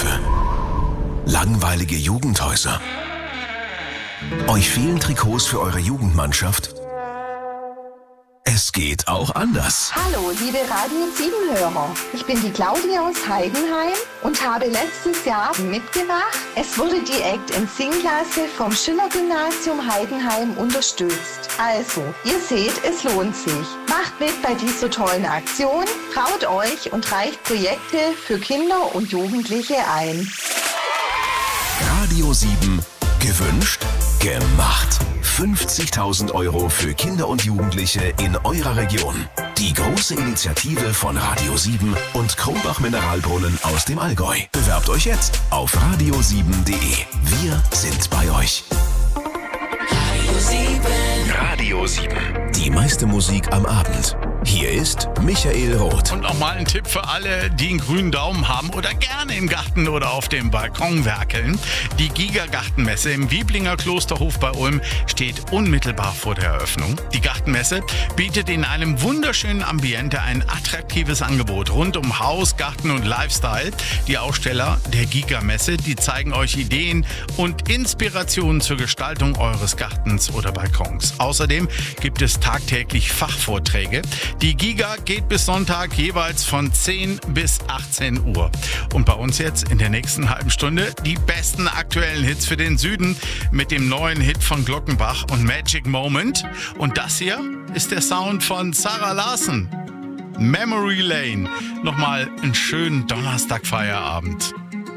Langweilige Jugendhäuser? Euch fehlen Trikots für eure Jugendmannschaft? Es geht auch anders. Hallo, liebe Radio 7-Hörer. Ich bin die Claudia aus Heidenheim und habe letztes Jahr mitgebracht. Es wurde die Act-&-Sing-Klasse vom Schiller-Gymnasium Heidenheim unterstützt. Also, ihr seht, es lohnt sich. Macht mit bei dieser tollen Aktion, traut euch und reicht Projekte für Kinder und Jugendliche ein. Radio 7 gewünscht, gemacht. 50.000 € für Kinder und Jugendliche in eurer Region. Die große Initiative von Radio 7 und Krumbach Mineralbrunnen aus dem Allgäu. Bewerbt euch jetzt auf radio7.de. Wir sind bei euch. Radio 7. Radio 7. Die meiste Musik am Abend. Hier ist Michael Roth. Und nochmal ein Tipp für alle, die einen grünen Daumen haben oder gerne im Garten oder auf dem Balkon werkeln. Die Giga-Gartenmesse im Wieblinger Klosterhof bei Ulm steht unmittelbar vor der Eröffnung. Die Gartenmesse bietet in einem wunderschönen Ambiente ein attraktives Angebot rund um Haus, Garten und Lifestyle. Die Aussteller der Giga-Messe, die zeigen euch Ideen und Inspirationen zur Gestaltung eures Gartens oder Balkons. Außerdem gibt es tagtäglich Fachvorträge. Die Giga geht bis Sonntag jeweils von 10 bis 18 Uhr. Und bei uns jetzt in der nächsten halben Stunde die besten aktuellen Hits für den Süden mit dem neuen Hit von Glockenbach und Magic Moment. Und das hier ist der Sound von Zara Larsson. Memory Lane. Nochmal einen schönen Donnerstag-Feierabend.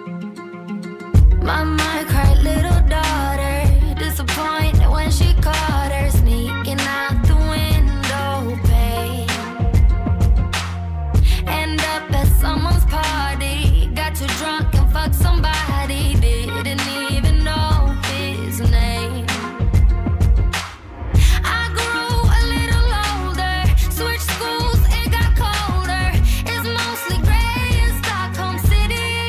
Mama cried, little daughter, disappointed when she caught her sneaking out the window pane. End up at someone's party, got too drunk and fucked somebody, didn't even know his name. I grew a little older, switched schools, it got colder, it's mostly gray in Stockholm City.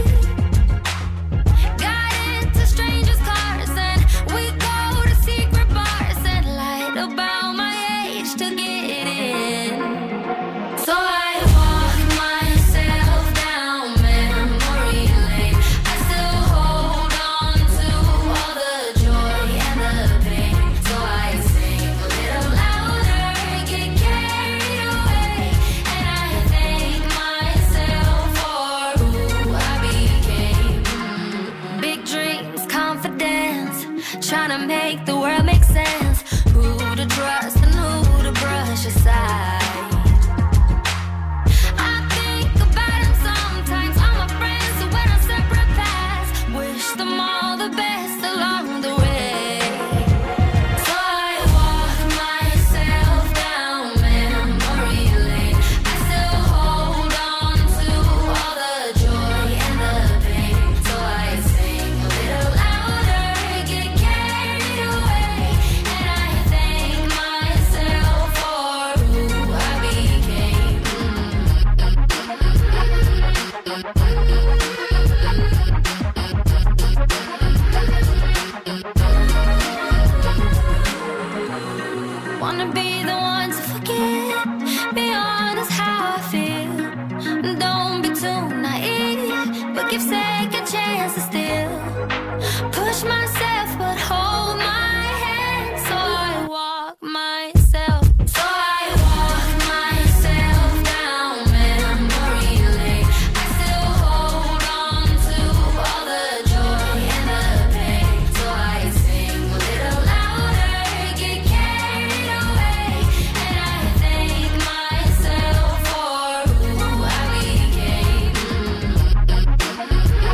Got into strangers' cars and we go to secret bars and lied about my age to get in. So I walk myself down memory lane. I still hold on to all the joy and the pain. So I sing a little louder, get carried away, and I thank myself for who I became. Big dreams, confidence, trying to make the world make sense. Who to trust and who to brush aside. I think about them sometimes, all my friends who went on separate paths. Wish them all the best along the way. So I walk myself down memory lane. I still hold on to all the joy and the pain. So I sing a little louder, get carried away, and I thank myself for who I became. Wanna be the one to forget, be honest how I feel. Don't be too naive, but give second chances still. Push myself, but hold my hand. So I walk myself. So I walk myself down memory lane. I still hold on to all the joy and the pain. So I sing a little louder, get carried away, and I thank myself for who I became.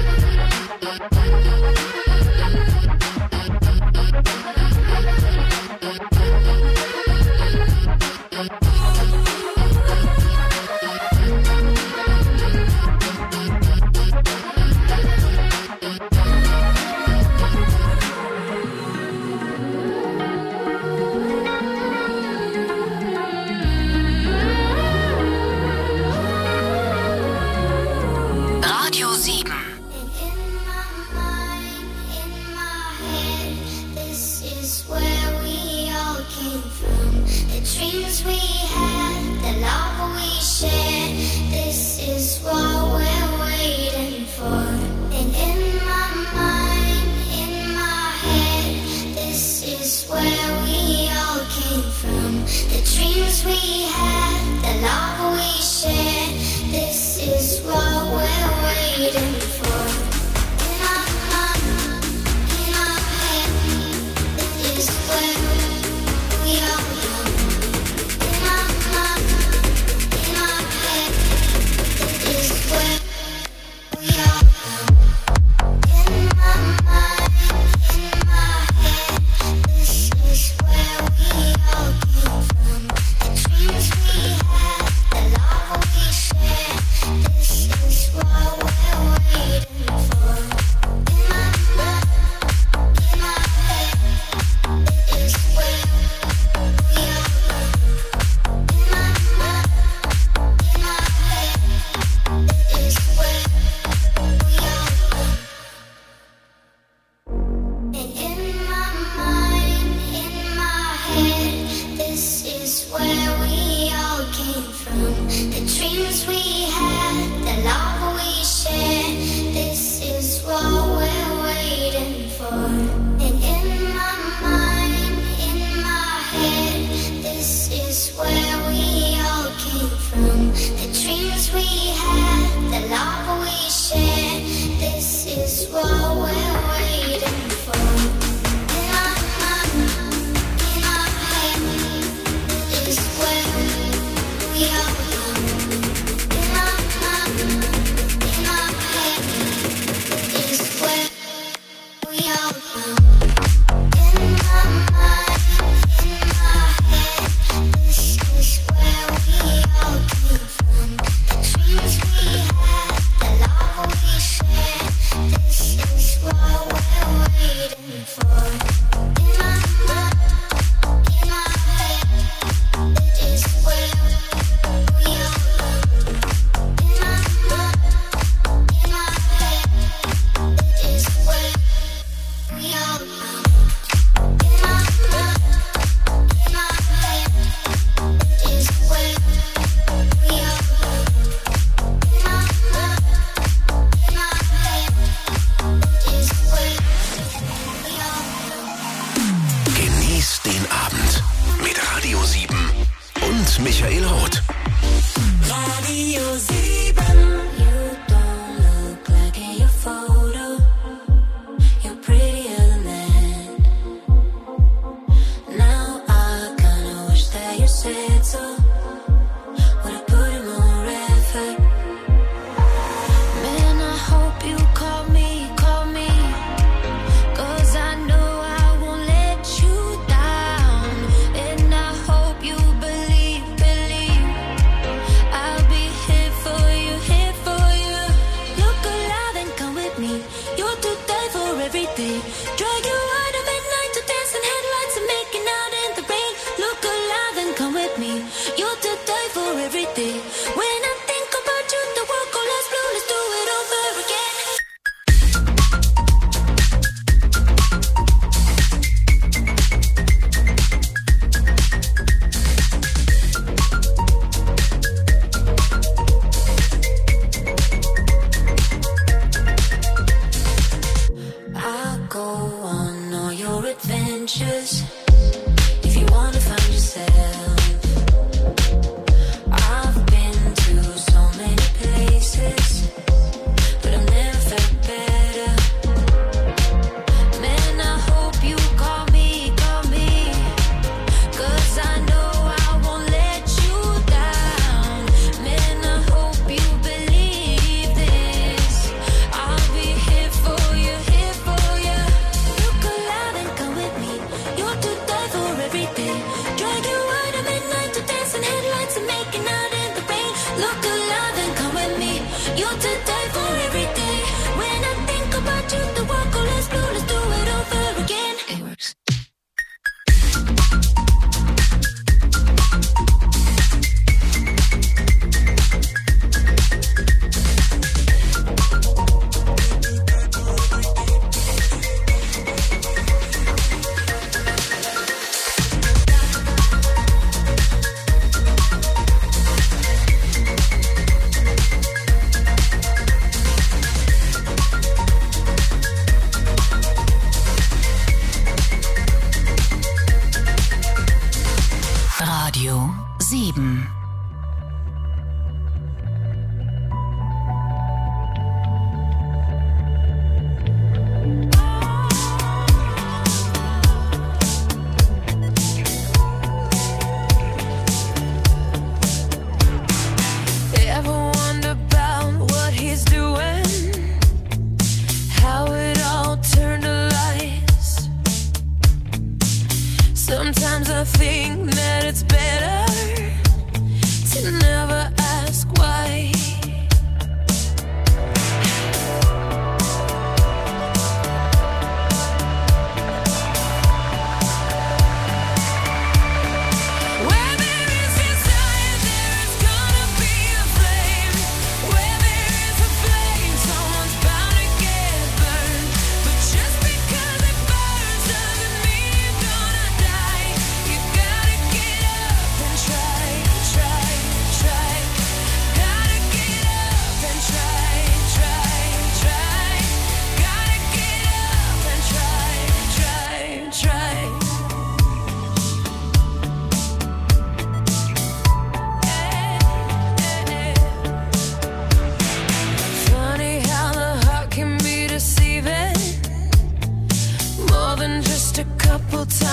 is what we're waiting for. In our head, this is where we are young. In our head, this is where we are young. In my mind, in my head, this is where we all came from. The dreams we had, the love we shared, this is what we're waiting.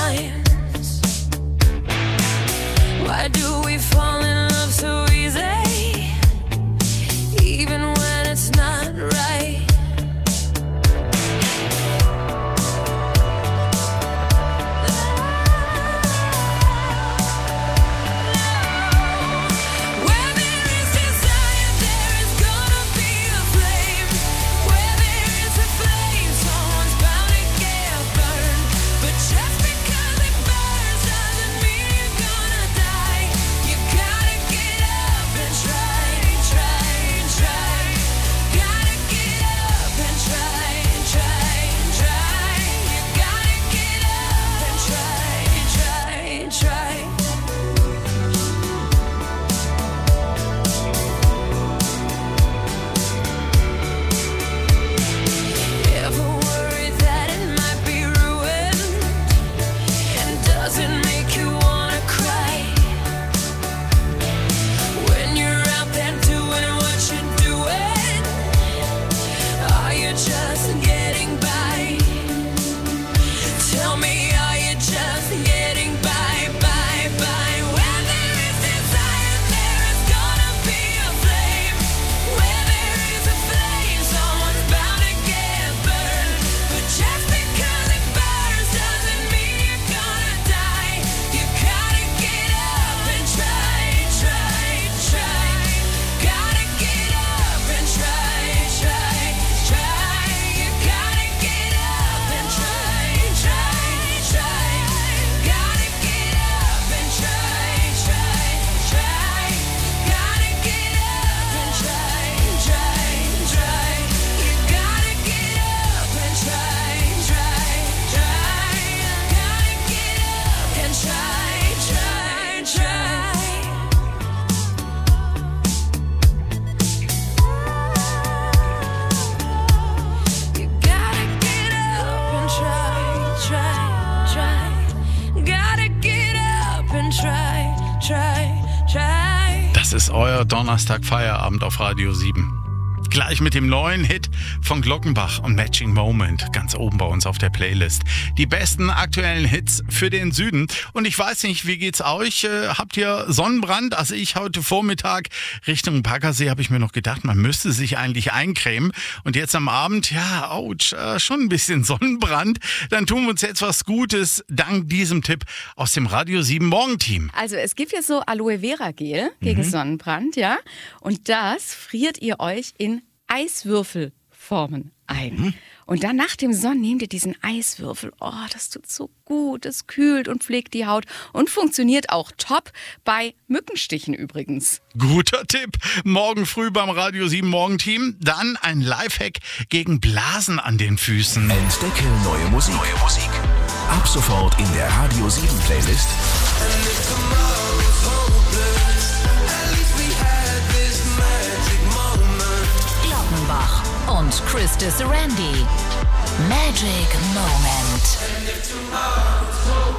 minds. Why do we fall in love so easy, even when it's not right? Where there is desire, there is gonna be a flame. Where there is a flame, someone's bound to get burned. But just because it burns doesn't mean you're gonna die. You gotta get up and try, try, try. Gotta get up and try, try, try. You gotta get up and try, try, try. Ever worried that it might be ruined? And does it make you wanna cry? When you're out there doing what you're doing, are you just getting by? Tell me, are you just getting by, by, by? Where there is desire, there is gonna be a flame. Where there is a flame, someone's bound to get burned. But just because it burns doesn't mean you're gonna die. You gotta get up and try, try, try. Gotta get up and try, try, try. You gotta get up and try, try, try. Gotta get up and try, try, try. Gotta get up and try, try, try. You gotta get up and try, try, try. Gotta get up and try, try, try. You gotta get up and try, try, try. Gotta get up and try, try, try. Das ist euer Donnerstag-Feierabend auf Radio 7. Gleich mit dem neuen Hit von Glockenbach und Matching Moment ganz oben bei uns auf der Playlist. Die besten aktuellen Hits für den Süden. Und ich weiß nicht, wie geht's euch? Habt ihr Sonnenbrand? Also ich heute Vormittag Richtung Baggersee habe ich mir noch gedacht, man müsste sich eigentlich eincremen. Und jetzt am Abend, ja, ouch, schon ein bisschen Sonnenbrand. Dann tun wir uns jetzt was Gutes dank diesem Tipp aus dem Radio 7 Morgenteam. Also es gibt ja so Aloe Vera Gel gegen Sonnenbrand, ja. Und das friert ihr euch in Eiswürfelformen ein. Und dann nach dem Sonnen nehmt ihr diesen Eiswürfel. Oh, das tut so gut. Das kühlt und pflegt die Haut und funktioniert auch top bei Mückenstichen übrigens. Guter Tipp. Morgen früh beim Radio 7 Morgenteam. Dann ein Lifehack gegen Blasen an den Füßen. Entdecke neue Musik. Ab sofort in der Radio 7 Playlist. Glockenbach und Christa Sarandi. Magic Moment.